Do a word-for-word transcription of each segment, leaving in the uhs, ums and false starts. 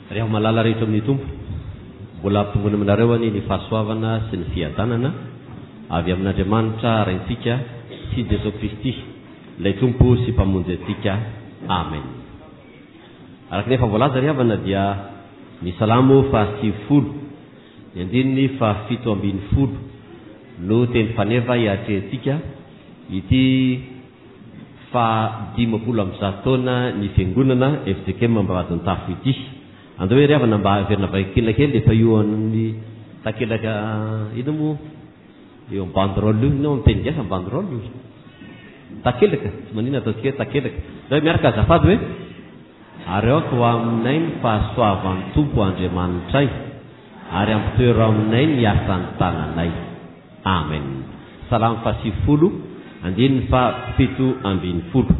rehefa malala rehetra amin'ny tompo mbola ampitongona aminareo any ny fahasoavana sy ny fiadanana avy amin'Andriamanitra raintsika sy Jesu Kristy ilay tompo sy mpamonjy antsika. Amen. Araka nefa voalaza ry havana dia ny salamo faha sivifolo ny andininy faha fito ambin'ny folo no teny faneva hiatrehantsika ity fa dimapolo amin'ny zato taona ny fiangonana F J K ambavadin'ny tafo ity. Andao hoe ry havana mba averina vakiana kely efa io amin'ny takelaka ino moa eo amin'ny banderole io no miteny gasa amin'ny banderole io takelaka tsy manina ataontsika hoe takelaka ndao miaraka azafady hoe areoko aminay ny fahasoavan'ny tompo Andriamanitray ary ampitoero aminay ny asan'ny tananay. Amen. Salamo faha sivifolo andininy faha fito ambin'ny folo.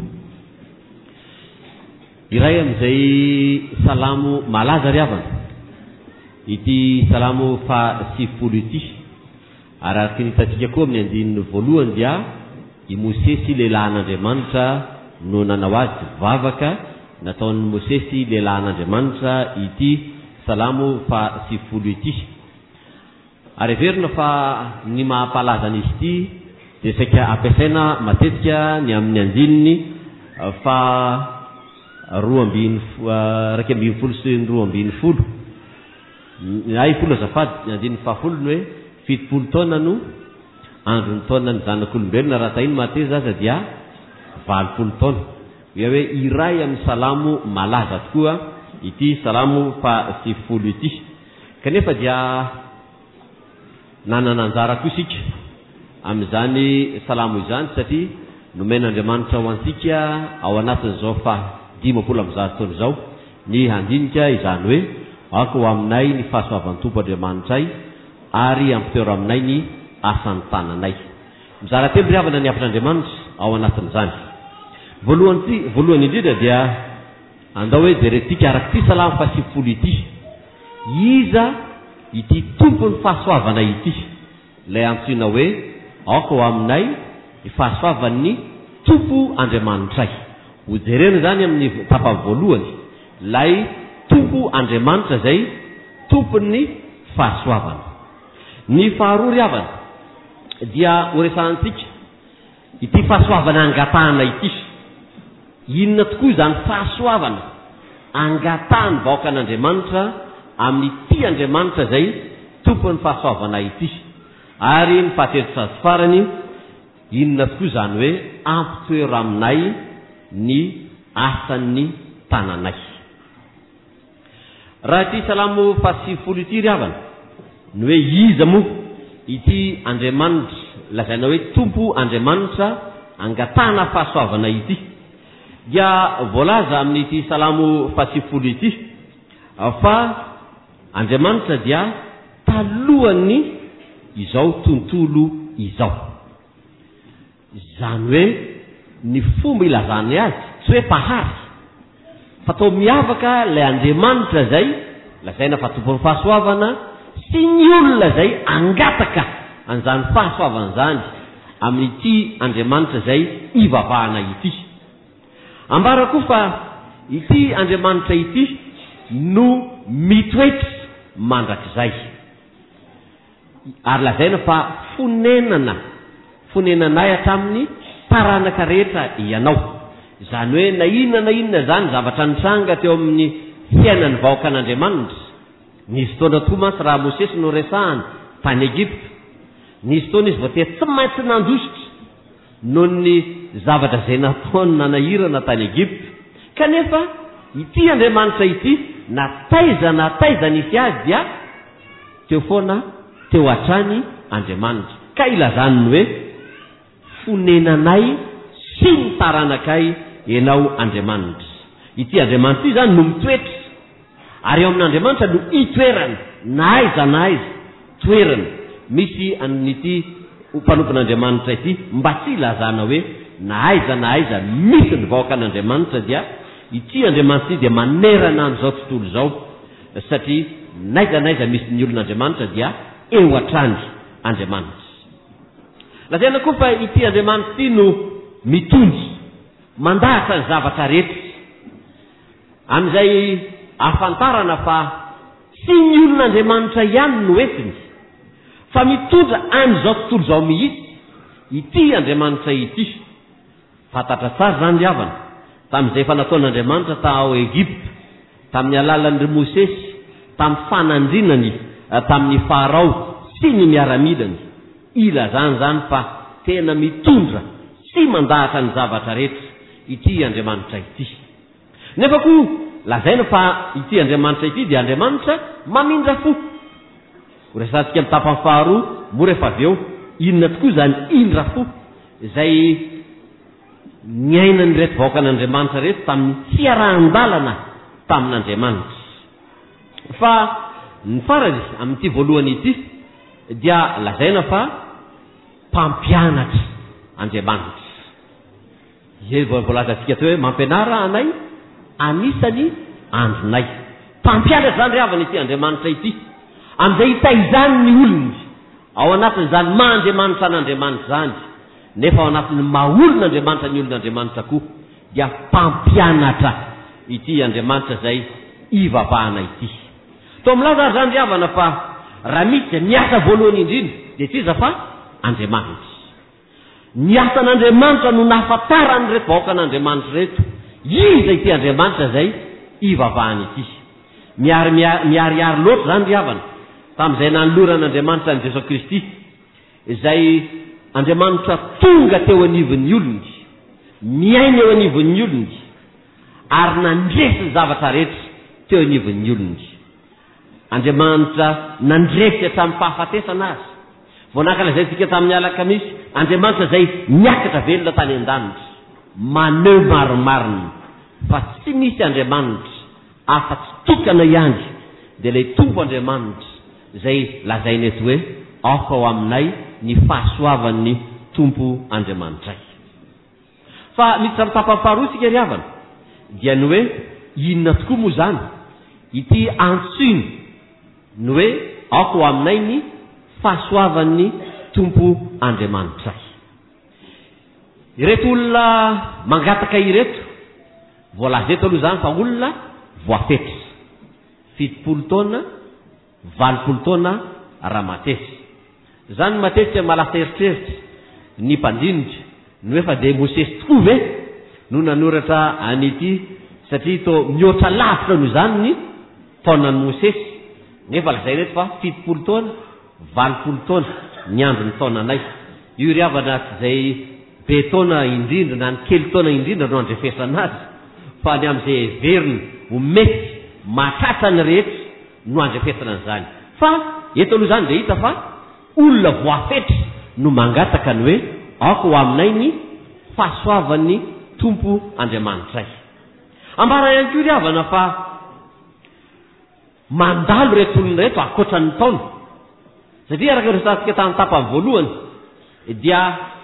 Iray amin'izay salamo malaza ry havana ity salamo faha sivifolo ity araka ny hitantsika koa amin'ny andininy voalohany dia i Mosesy lehilahin'Andriamanitra no nanao azy vavaka nataon'ny Mosesy lehilahin'Andriamanitra ity salamo faha sivifolo ity. Ary verina fa ny mahampalaza an'izy ity dia saika ampiasaina matetika ny amin'ny andininy fa roa ambin'ny raika ambin'ny folo sy ny roa ambin'ny folo ay folo azafady ny andininy fahafolo ny hoe fitopolo taona no andro ny taona ny zanak'olombelona raha tahiny mateza aza dia valopolo taona. Ia hoe iray amin'ny salamo malaza tokoa ity salamo faha sivifolo ity. Kanefa dia nanana anjara koa isika amin'izany salamo izany satria nomen'Andriamanitra ho antsika ao anatin'izao fa dimapolo amin'ny zato taona izao ny handinika izany hoe ako ho aminay ny fahasoavan'ny tompo Andriamanitray ary ampitoero aminay ny asan'ny tananay. Mizara telo ry havana ny afin'Andriamanitra ao anatin'izany. Voalohany voalohany indrindra dia andao hoe jerentsika araka ity salamo faha sivifolo ity iza ity tompony fahasoavana ity ilay antsoina hoe ako ho aminay ny fahasoavan'ny tompo Andriamanitray. Ho jerena zany amin'ny tapany voalohany lay tompo Andriamanitra zay tompon'ny fahasoavana. Ny faharoa ry havana dia horesantsika ity fahasoavana angatahana ity. Inona tokoa izany fahasoavana angatahany vahoaka an'Andriamanitra amin'ny ity Andriamanitra zay tompon'ny fahasoavana ity. Ary ny fahatelo sy farany inona tokoa izany hoe ampitoero aminay ny asan'ny tananay. Raha ity salamo faha sivifolo ity ry havana ny hoe iza moa ity Andriamanitra lazaina hoe tompo Andriamanitra angatahana fahasoavana ity dia voalaza amin'ity salamo faha sivifolo ity fa Andriamanitra dia talohany izao tontolo izao. Izany hoe ny fomba ilazany azy tsy hoe pahary fa tao miavaka ilay Andriamanitra zay lazaina fa tompon'ny fahasoavana sy ny olona zay angataka an'izany fahasoavana zany amin'ity Andriamanitra zay ivavahana ity. Ambara koa fa ity Andriamanitra ity no mitoetra mandrakizay ary lazaina fa fonenana fonenanay hatramin'ny taranaka rehetra ianao. Izany hoe na inona na inona zany zavatra nitranga teo amin'ny fiainan'ny vahoaka an'Andriamanitra. Nisy fotoana tokoa mantsy raha Mosesy no resahany tany Egipta, nisy fotoana izy voatery tsy maintsy nandositra noho ny zavatra izay nataony nanahirana tany Egipta. Kanefa ity Andriamanitra ity nataiza nataiza nisy azy dia teo foana teo hatrany Andriamanitra ka ilazany ny hoe fonenanay sy ny taranakay ianao Andriamanitra. Ity Andriamanitra ity zany no mitoetra ary eo amin'Andriamanitra no itoerana na aiza na aiza toerana misy an'ity mpanompon'Andriamanitra ity mba tsy ilazana hoe na aiza na aiza misy ny vahoaka an'Andriamanitra dia ity Andriamanitra ity dia manerana amin'izao tontolo izao satria naiza naiza misy ny olon'Andriamanitra dia eo hatrany Andriamanitra. Lazaina koa fa ity Andriamanitra ity no mitondry mandahatra ny zavatra rehetra. Amin'izay afantarana fa sy ny olon'andriamanitra ihany no entiny fa mitondra an'izao tontolo izao mihitsy ity andriamanitra ity. Fantatra tsara zany ry havana tamin'izay fa nataon'andriamanitra tao Egipta tamin'ny alalan'ny Mosesy tamin'ny fanandrinany tamin'ny Farao sy ny miaramilany ilazany zany fa tena mitondra sy mandahatra ny zavatra rehetra ity andriamanitra ity. Nefa koa lazaina fa ity andriamanitra ity dia andriamanitra mamindra fo. Resantsika amin'ny tapany faharoa moa rehefa avy eo inona tokoa zany indra fo izay niainany reto vahoakan'andriamanitra reto tamin'ny fiarahan-dalana tamin'andriamanitra. Fa ny farany amin'ity voalohany ity dia lazaina fa mpampianatra andriamanitra. Izay voalazantsika teo hoe mampianara anay anisany andronay. Mpampianatra zany ry havana ity andriamanitra ity amin'izay hitaizany ny olony ao anatin'izany mahandriamanitra an'andriamanitra zany, nefa ao anatin'ny maolon'andriamanitra ny olon'andriamanitra koa dia mpampianatra ity andriamanitra zay ivavahana ity. To milaza zany ry havana fa raha misy miasa voalohany indrindra dia tsiza fa andriamanitra. Ny asan'andriamanitra no nahafantarany reto vahoakan'andriamanitra reto iza ity andriamanitra zay ivavahana ity. Miary miariary loatra zany ry havana tamin'izay nanoloran'andriamanitra ny Jesosy Kristy izay andriamanitra tonga teo anivon'ny olony, miaina eo anivon'ny olony ary nandresy ny zavatra rehetra teo anivon'ny olony. Andriamanitra nandresy hatramin'ny fahafatesana azy. Voanankalazaintsika tamin'ny alakamisy andriamanitra zay miakatra velona tany an-danitra maneo maromarony fa tsy misy andriamanitra afa-tsy tokana ihany dia ilay tompo andriamanitra izay lazainy eto hoe aoka ao aminay ny fahasoavan'ny tompo andriamanitray. Fa miditra amin'ny tapany faharoa isika ry havana dia ny hoe inona tokoa moa zany ity antsiny ny hoe aoka ao aminay ny fahasoavan'ny tompo andriamanitray. Ireto olona mangataka ireto voalaza eto aloha zany fa olona voafetra fitopolo taona valopolo taona rahamatesy. Zany matesy malaza eritreritra ny mpandinitra ny hoe fa dia Mosesy tokoa ve no nanoratra an'ity satria to mihoatra lavitra no zany ny taonan'ny Mosesy, nefa lazay reto fa fitopolo taona valopolo taona ny andro ny taonanay. Io ry havana zay be taona indrindra na ny kely taona indrindra no andrefesana azy fa ny amin'izay heveriny ho mety mahatratra ny rehetra no andrefesana an'izany. Fa eto aloha zany dia hita fa olona voafetra no mangataka ny hoe aoka ho aminay ny fahasoavan'ny tompo andriamanitray. Ambara ihany koa ry havana fa mandalo reto olona reto akoatran'ny taona satria araka resantsika tamin'ny tapany voalohany dia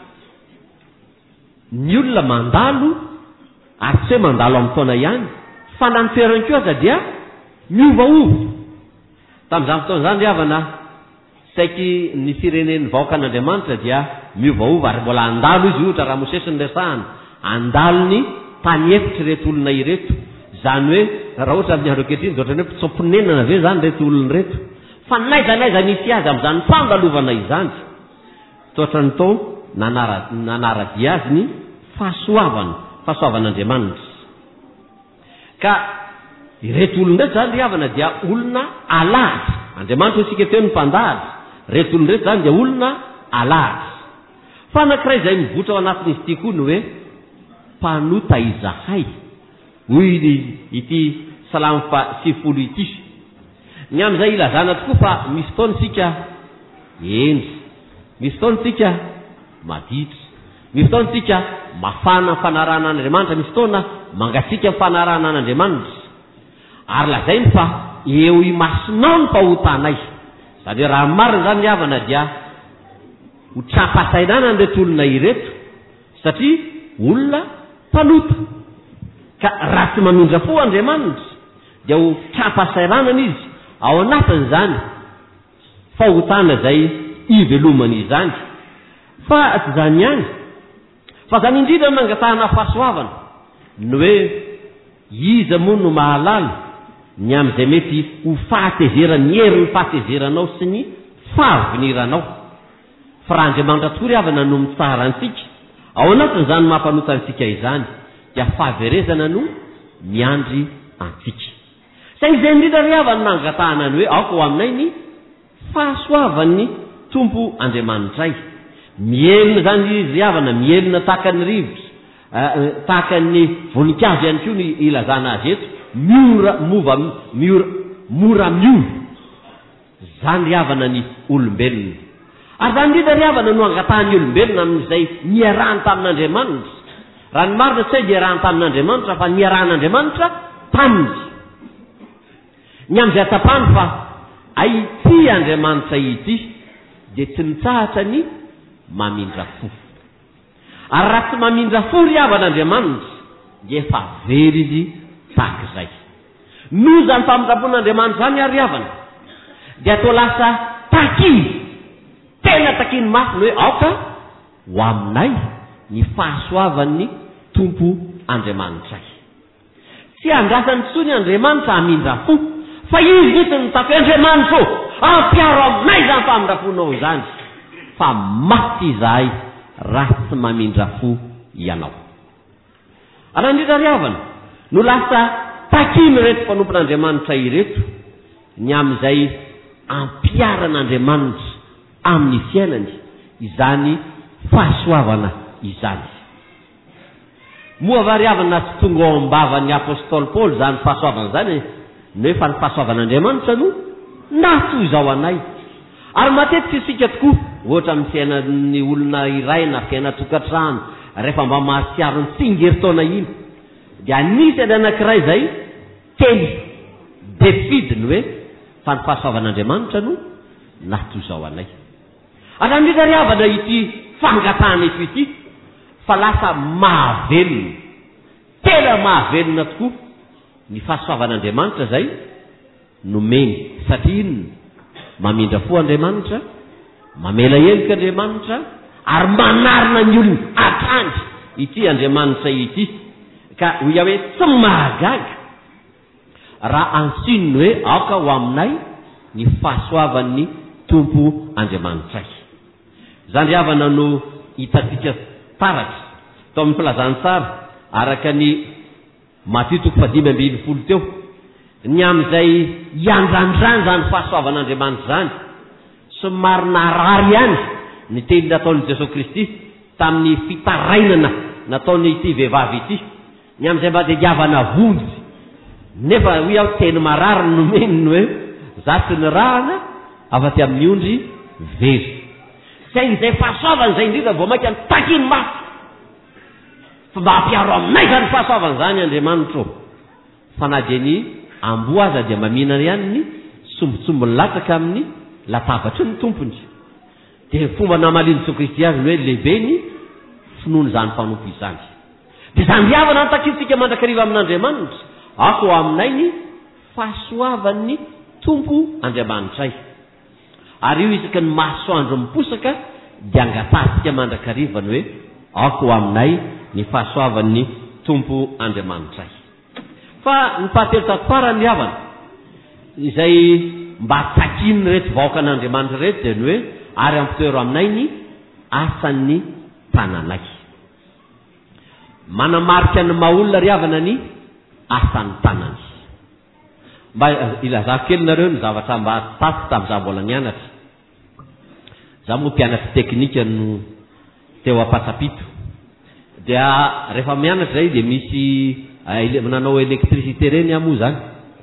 ny olona mandalo ary tsy hoe mandalo amin'ny taona ihany fa na ny toerany koa aza dia miovaova. Tamin'izany fotoana zany ry havana saiky ny firenen'ny vahoakan'andriamanitra dia miovaova ary mbola andalo izy ohatra raha Mosesy ny resahana andalo ny tany efitra reto olona ireto. Zany hoe raha ohatra amin'ny andro ankehitriny dia ohatrany hoe mpitsomponenana ve zany reto olona reto fa naizanaiza nisy azy amin'izany fandalovana izany toatra ny tao nanara nanaradia azy ny fahasoavana fahasoavan'andriamanitra. Ka ireto olona reto zany ry havana dia olona alahatra. Andriamanitra isika teo ny mpandahatra, reto olona reto zany dia olona alahatra. Fa anankiray izay mivotra ao anatin'izy ity koa ny hoe mpanota izahay. Hoy ity salamo fa sivifolo ity. Ny amin'izay ilazana tokoa fa misy fotoana isika endry, misy fotoana isika maditra, misy fotoana isika mafana fanarahana an'Andriamanitra, misy fotoana mangatsika fanarahana an'Andriamanitra. Ary lazainy fa eo imasinao ny fahotanay. Zany hoe raha marina zany ny havana dia ho trapasainana nreto olona ireto satria olona mpanota. Ka raha tsy mamindra fo Andriamanitra dia ho trapasainana izy ao anatin'izany fahotana zay ivelomany izany. Fa tsy zany ihany fa zany indrindra mangatahana fahasoavana ny hoe iza moa no mahalala ny am'izay mety ho fahatezerany hery ny fahatezeranao sy ny fahaviniranao. Fa raha Andriamanitra tokoa ry havana no mitsara antsika ao anatin'izany mampanota antsika izany dia fahaverezana no miandry antsika. Saingy izay indrindra ry havana nangatahana ny hoe aoka ho aminay ny fahasoavan'ny Tompo Andriamanitray. Mielina zany izy ry havana, mielina tahaka ny rivotra, tahaka ny voninkazo ihany koa ny ilazana azy eto, miora mova miora mora miova. Zany ry havana ny olombelona. Ary zany indrindra ry havana no angatahany olombelona amin'izay niarahany tamin'Andriamanitra. Raha ny marina tsy hoe niarahany tamin'Andriamanitra fa niarahan'Andriamanitra taminy. Ny am'izay atapany fa ay ity Andriamanitra ity dia tsy nitsahatra ny mamindra fo. Ary raha tsy mamindra fo ry havan'Andriamanitra dia efa very izy tahak'izay. Noho zany famindrapon'Andriamanitra zany ary havana dia atao lasa takiny, tena takiny mafy hoe aoka ho aminay ny fahasoavan'ny Tompo Andriamanitray. Tsy andrasany tsony Andriamanitra hamindra fo, fa izy mihitsy nitako Andriamanitra ô, ampiaro aminay zany famindrafonao zany. Fa maty izahay raha tsy mamindra fo ianao. Ary indrindra ry havana no lasa takiny reto mpanompon'Andriamanitra ireto ny am'izay ampiaran'Andriamanitra amin'ny fiainany izany fahasoavana izany. Moa va ry havana tsy tonga ao am-bavan'ny apôstôly Paoly zany fahasoavana zany, nefa ny fahasoavan'Andriamanitra no natoy izao anay. Ary matetika isika tokoa ohatra amin'ny fiainan'ny olona iray na fiaina tokantrano rehefa mba mahasiaro ny tsingeritaona iny dia anisany anankiray zay teny defidiny hoe fa ny fahasoavan'Andriamanitra no natoy izao anay. Ary indrindra ry havana ity fangatahana eto ity fa lasa mahavelona, tena mahavelona tokoa ny fahasoavan'Andriamanitra zay nomeny. Satria inona? Mamindra fo Andriamanitra, mamela helika Andriamanitra, ary manarina ny olona hatrany ity Andriamanitra ity. Ka hoia hoe tsy mahagaga raha ansinony hoe aoka ho aminay ny fahasoavan'ny Tompo Andriamanitray. Zany ry havana no hitatsika taratra tao amin'ny filazany tsara araka ny Matthieu toko fadimy ambin'ny folo teo, ny am'izay iandrandrany zany fahasoavan'Andriamanitra zany somary narary ihany ny teny nataon'i Jesosy Kristy tamin'ny fitarainana nataony ity vehivavy ity, ny am'izay mba dia diavana vonjy. Nefa hoe aho teny marary nomeniny hoe za tsy ny rahana afa-ty amin'ny ondry very. Saingy izay fahasoavana zay indrindra vao mainka takiny mafy fa mba hampiaro aminay zany fahasoavana zany Andriamanitra. Fa na dia ny amboa aza dia maminana ihany ny sombotsombony latsaka amin'ny latabatry ny tompony. Dia fomba namaliany Jesosy Kristy azy hoe lehibe ny finoany zany mpanompo izany. Dia zany ry havana nitakinsika mandrakariva amin'Andriamanitra ako ho aminay ny fahasoavan'ny Tompo Andriamanitray. Ary io isaky ny masoandro miposaka dia angatasika mandrakarivany hoe ako ho aminay ny fahasoavan'ny Tompo Andriamanitray. Fa ny fahatelo tato-parany havana izay mba takiny reto vahoaka an'Andriamanitra reto dia ny hoe ary ampitoero aminay ny asan'ny tananay. Manamarika ny maolona ry havana ny asan'ny tanany. Mba ilazako kely nareo ny zavatra mba tasy tamin'izaho mbola nianatra. Za moa mpianatra teknika no teo Ampasapito. Dia rehefa mianatra zay dia misy nanao elektricité reny amoa zany.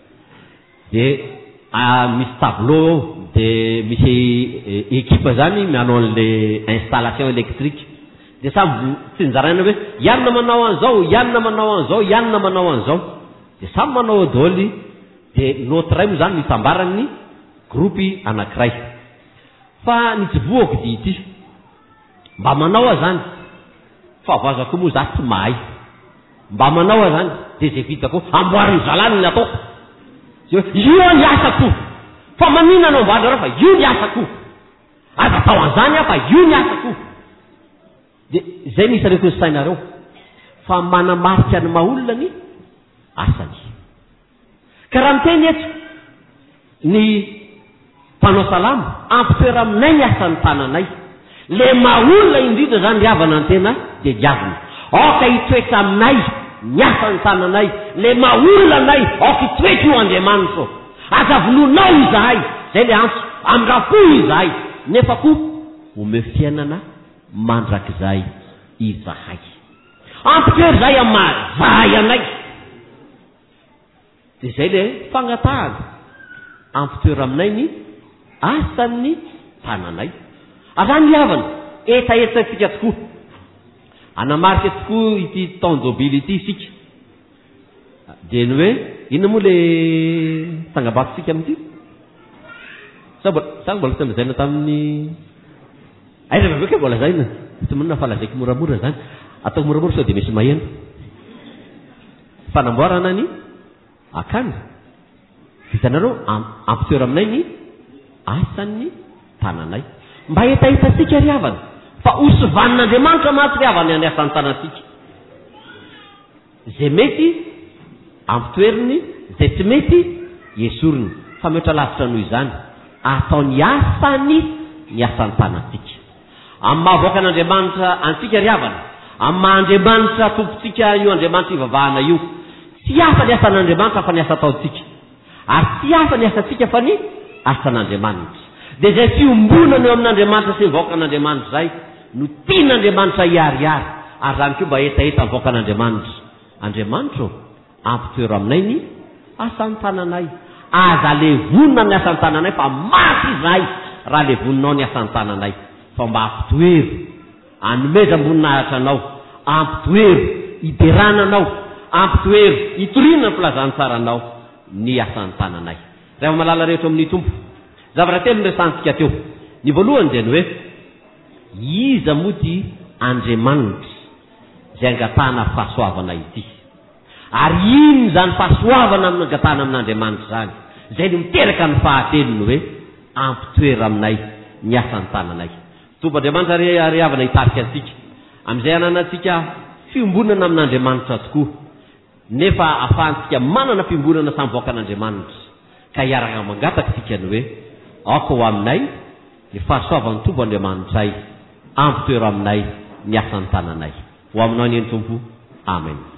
Dia misy tableau dia misy ekipa zany manao an'le installation électrique. Dia samy tsy nizaraina hoe ianona manao an'izao, ianona manao an'izao, ianona manao an'izao. Dia samy manao dôly. Dia notre ray moa zany mitambarany ny grupy anankiray. Fa nitsivoako dia ity mba manao aho zany fa vazako moa za tsy mahay. Mba manao aho zany dia zay vitako amboariny zalany ny ataoko. Io ny asako. Fa manina anao mboandra raha fa io ny asako. Aza atao an'izany aho fa io ny asako. Dia zay nisy areko ny sainareo fa manamarika ny maolona ny asany. ka raha miteny eto ny mpanao salamo ampitoera aminay ny asan'ny tananay le maolona indrindra zany riavana ny tena de diavina oka hitoetra aminay ny asan'ny tananay le maolona anay oka hitoetra io andriamanitra azavononao izahay zay le antso amrapo izahay nefa koa ome fiainana mandrakizay izahay ampitoery zay amazahay anay de zay le fagnatahana ampitoera aminay ny asan'ny tananay azany liavana etaetatsika tokoa anamarika tokoa ity tendobily ity isika de ny hoe inona moa le tangabakitsika amity sa sa mbola tsy amzaina tamin'ny aiza vaveka mbola zaina tsy monina falazaiko moramora zany ataoko moramora sao de misy maheno fanamboarana ny akany vitanareo ampitoera aminay ny asan'ny tananay mba etahitasika riavana fa osovanin'andriamanitra maty riavana any asan'ny tanantsika zay mety ampitoeriny zay tsy mety esoriny fa metra lavitra noho izany ataony asany ny asan'ny tanantsika amin'ny mahavoaka an'andriamanitra antsika riavana amin'ny mahandriamanitra tompontsika io andriamanitra ivavahana io tsy hafa ny asan'andriamanitra fa ny asa ataontsika ary tsy hafa ny asantsika fa ny asan'andriamanitra de zay fiombonana eo amin'andriamanitra sy mivoaka an'andriamanitra zay no tian'andriamanitra iariary ary zany koa mba etaeta mivoaka an'andriamanitra andriamanitra o ampitoero aminay ny asan'ny tananay aza levonina ny asan'ny tananay fa maty izahay raha levoninao ny asan'ny tananay fa mba ampitoero anomeza amboninahitra anao ampitoero iberananao ampitoero itorinana filazany tsaranao ny asan'ny tananay rehefa malala rehetra amin'ny tompo zavatra-telo nyresantsika teo ny voalohany dia ny hoe iza moa ty andriamanitra zay angatahana fahasoavana ity ary ino zany fahasoavana amin'ny angatahana amin'andriamanitra zany zay no miteraka ny fahatelony hoe ampitoera aminay ny asan'ny tananay tompo andriamanitra riavana hitarika antsika am'izay ananatsika fiombonana amin'andriamanitra tokoa nefa ahafahantsika manana fiombonana samivoaka an'andriamanitra ka hiaraka mangataka tsika ny hoe aoka ho aminay ny fahasoavan'ny tompo andriamanitray ampitoera aminay ny asan'ny tananay ho aminao ny eny tompo amen